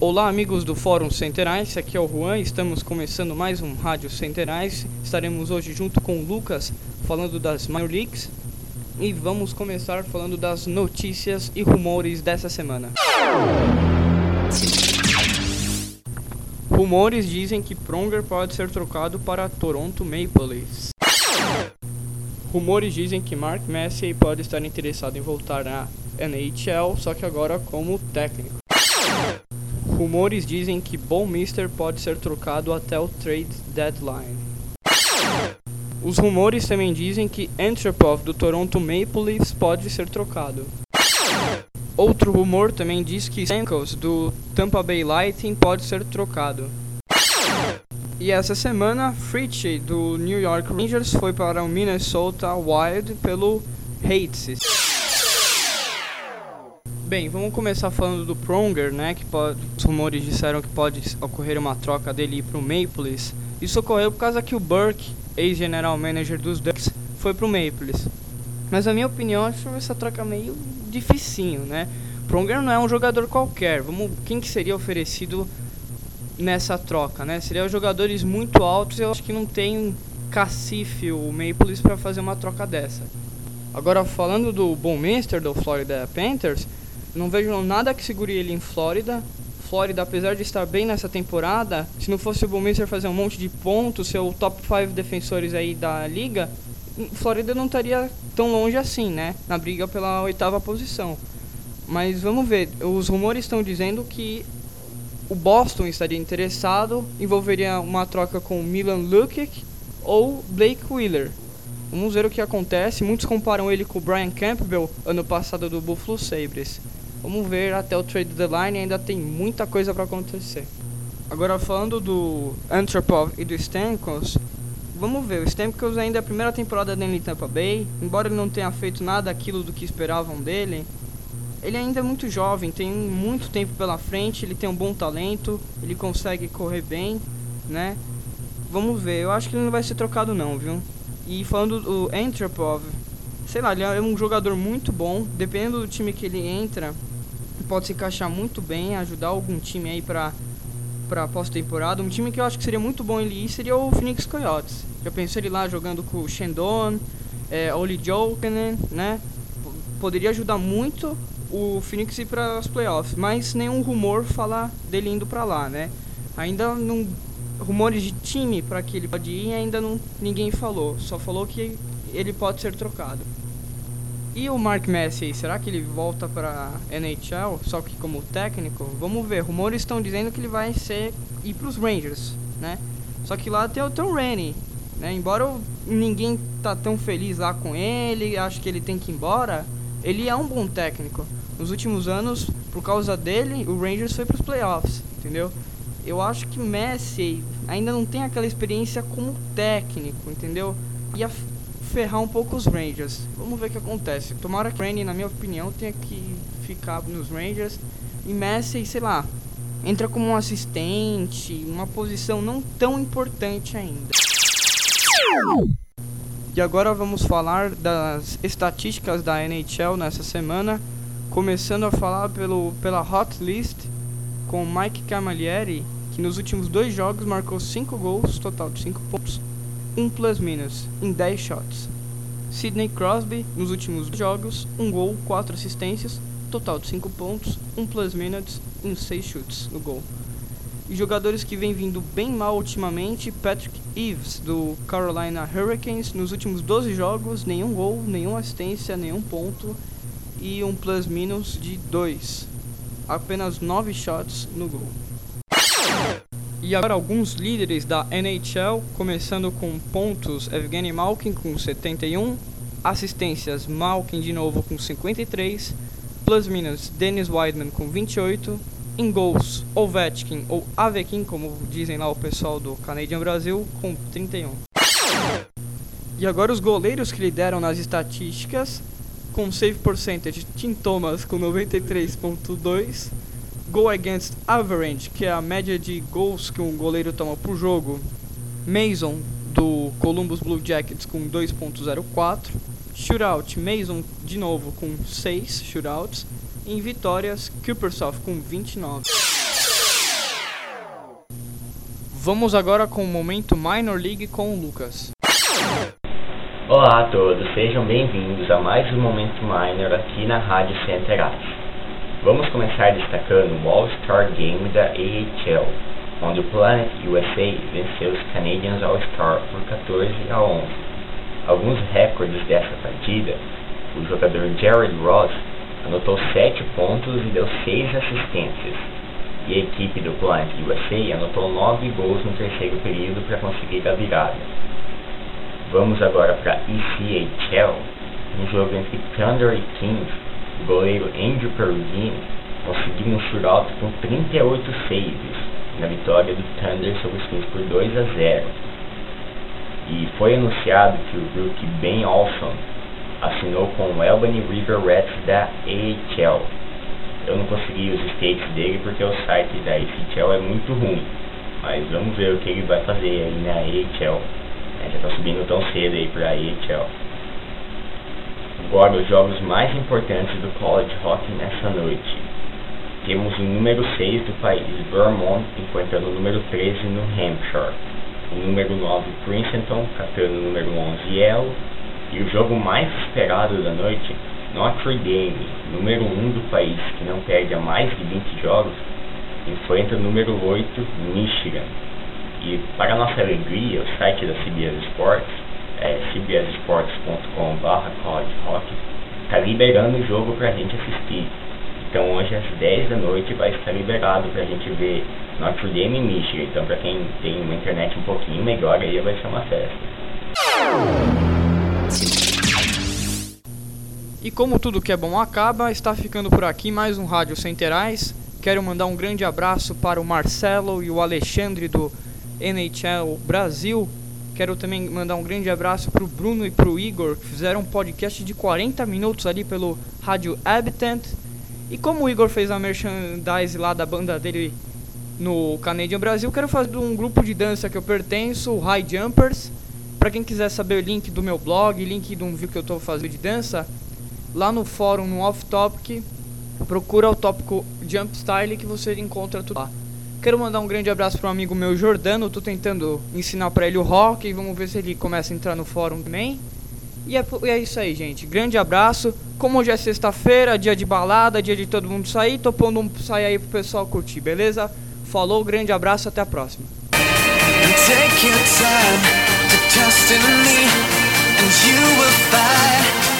Olá amigos do Fórum Centerais, aqui é o Juan, estamos começando mais um Rádio Centerais. Estaremos hoje junto com o Lucas falando das Minor Leagues e vamos começar falando das notícias e rumores dessa semana. Rumores dizem que Pronger pode ser trocado para Toronto Maple Leafs. Rumores dizem que Mark Messier pode estar interessado em voltar na NHL, só que agora como técnico. Rumores dizem que Bouwmeester pode ser trocado até o trade deadline. Os rumores também dizem que Antropov do Toronto Maple Leafs pode ser trocado. Outro rumor também diz que Stamkos do Tampa Bay Lightning pode ser trocado. E essa semana, Fritchie do New York Rangers foi para o Minnesota Wild pelo Heights. Bem, vamos começar falando do Pronger, né? Os rumores disseram que pode ocorrer uma troca dele para o Maple Leafs. Isso ocorreu por causa que o Burke, ex-general manager dos Ducks, foi para o Maple Leafs. Mas na minha opinião, acho essa troca meio dificinho, né? Pronger não é um jogador qualquer. Quem que seria oferecido nessa troca, né? Seriam jogadores muito altos e eu acho que não tem cacife o Maple Leafs para fazer uma troca dessa. Agora, falando do Bouwmeester do Florida Panthers, não vejo nada que segure ele em Flórida. Flórida, apesar de estar bem nessa temporada, se não fosse o Bouwmeester fazer um monte de pontos, ser o top 5 defensores aí da liga, Flórida não estaria tão longe assim, né? Na briga pela 8ª posição. Mas vamos ver, os rumores estão dizendo que o Boston estaria interessado, envolveria uma troca com Milan Lucic ou Blake Wheeler. Vamos ver o que acontece. Muitos comparam ele com o Brian Campbell, ano passado do Buffalo Sabres. Vamos ver até o trade deadline, ainda tem muita coisa para acontecer. Agora falando do Antropov e do Stamkos, vamos ver, o Stamkos ainda é a primeira temporada dele em Tampa Bay, embora ele não tenha feito nada aquilo do que esperavam dele, ele ainda é muito jovem, tem muito tempo pela frente, ele tem um bom talento, ele consegue correr bem, né? Vamos ver, eu acho que ele não vai ser trocado não, viu? E falando do Antropov, sei lá, ele é um jogador muito bom, dependendo do time que ele entra, pode se encaixar muito bem, ajudar algum time aí pra pós-temporada. Um time que eu acho que seria muito bom ele ir seria o Phoenix Coyotes. Já pensei ele lá jogando com o Shandon, Olli Jokinen, né? Poderia ajudar muito o Phoenix ir para os playoffs, mas nenhum rumor fala dele indo pra lá, né? Ainda não... Rumores de time para que ele pode ir ainda ninguém falou, só falou que ele pode ser trocado. E o Mark Messier, será que ele volta para NHL, só que como técnico? Vamos ver, rumores estão dizendo que ele vai ir para os Rangers, né? Só que lá tem o Tom Rainey, né? Embora ninguém tá tão feliz lá com ele, acho que ele tem que ir embora, ele é um bom técnico. Nos últimos anos, por causa dele, o Rangers foi para os playoffs, entendeu? Eu acho que Messier ainda não tem aquela experiência como técnico, entendeu? Ia ferrar um pouco os Rangers. Vamos ver o que acontece. Tomara que o Rainey, na minha opinião, tenha que ficar nos Rangers. E Messier, sei lá, entra como um assistente, uma posição não tão importante ainda. E agora vamos falar das estatísticas da NHL nessa semana. Começando a falar pela Hot List, com Mike Cammalleri, que nos últimos 2 jogos marcou 5 gols, total de 5 pontos, 1 plus-minus em 10 shots. Sidney Crosby, nos últimos 2 jogos, 1 gol, 4 assistências, total de 5 pontos, 1 plus-minus em 6 chutes no gol. E jogadores que vêm vindo bem mal ultimamente, Patrick Eaves, do Carolina Hurricanes, nos últimos 12 jogos, nenhum gol, nenhuma assistência, nenhum ponto e 1 plus-minus de 2. Apenas 9 shots no gol. E agora alguns líderes da NHL, começando com pontos, Evgeny Malkin com 71, assistências Malkin de novo com 53, plus-minus Dennis Wideman com 28, em gols Ovechkin ou Avekin, como dizem lá o pessoal do Canadian Brasil, com 31. E agora os goleiros que lideram nas estatísticas, com save percentage, Tim Thomas com 93.2, goal against average, que é a média de gols que um goleiro toma por jogo, Mason do Columbus Blue Jackets com 2.04, shootout Mason de novo com 6 shootouts, em vitórias Kuprasov com 29. Vamos agora com o momento Minor League com o Lucas. Olá a todos, sejam bem-vindos a mais um Momento Minor aqui na Rádio Centerais. Vamos começar destacando o All-Star Game da AHL, onde o Planet USA venceu os Canadiens All-Star por 14-11. Alguns recordes dessa partida: o jogador Jared Ross anotou 7 pontos e deu 6 assistências, e a equipe do Planet USA anotou 9 gols no terceiro período para conseguir a virada. Vamos agora para ECHL, no jogo entre Thunder e Kings. O goleiro Andrew Perugini conseguiu um shootout com 38 saves na vitória do Thunder sobre os Kings por 2-0. E foi anunciado que o rookie Ben Olson assinou com o Albany River Rats da AHL. Eu não consegui os states dele porque o site da AHL é muito ruim, mas vamos ver o que ele vai fazer aí na AHL. Já está subindo tão cedo aí para a AHL. Agora os jogos mais importantes do college hockey nessa noite. Temos o número 6 do país, Vermont, enfrentando o número 13 no Hampshire. O número 9, Princeton, catando o número 11, Yale. E o jogo mais esperado da noite, Notre Dame, número 1 do país, que não perde há mais de 20 jogos, enfrenta o número 8, Michigan. E para nossa alegria, o site da CBS Sports, cbssports.com/collegehockey, está liberando o jogo para a gente assistir. Então hoje às 10 da noite vai estar liberado para a gente ver Notre Dame e Michigan. Então para quem tem uma internet um pouquinho melhor aí vai ser uma festa. E como tudo que é bom acaba, está ficando por aqui mais um Rádio Centerais. Quero mandar um grande abraço para o Marcelo e o Alexandre do NHL Brasil. Quero também mandar um grande abraço para o Bruno e para o Igor, que fizeram um podcast de 40 minutos ali pelo Rádio Habitant. E como o Igor fez a merchandise lá da banda dele no Canadian Brasil, quero fazer um grupo de dança que eu pertenço, o High Jumpers. Para quem quiser saber o link do meu blog, link de um vídeo que eu estou fazendo de dança, lá no fórum, no Off Topic, procura o tópico Jump Style que você encontra tudo lá. Quero mandar um grande abraço para um amigo meu, Jordano. Tô tentando ensinar para ele o rock e vamos ver se ele começa a entrar no fórum também. E é isso aí, gente. Grande abraço. Como hoje é sexta-feira, dia de balada, dia de todo mundo sair, tô pondo um sair aí pro pessoal curtir, beleza? Falou, grande abraço, até a próxima. Take your time to trust in me, and you will find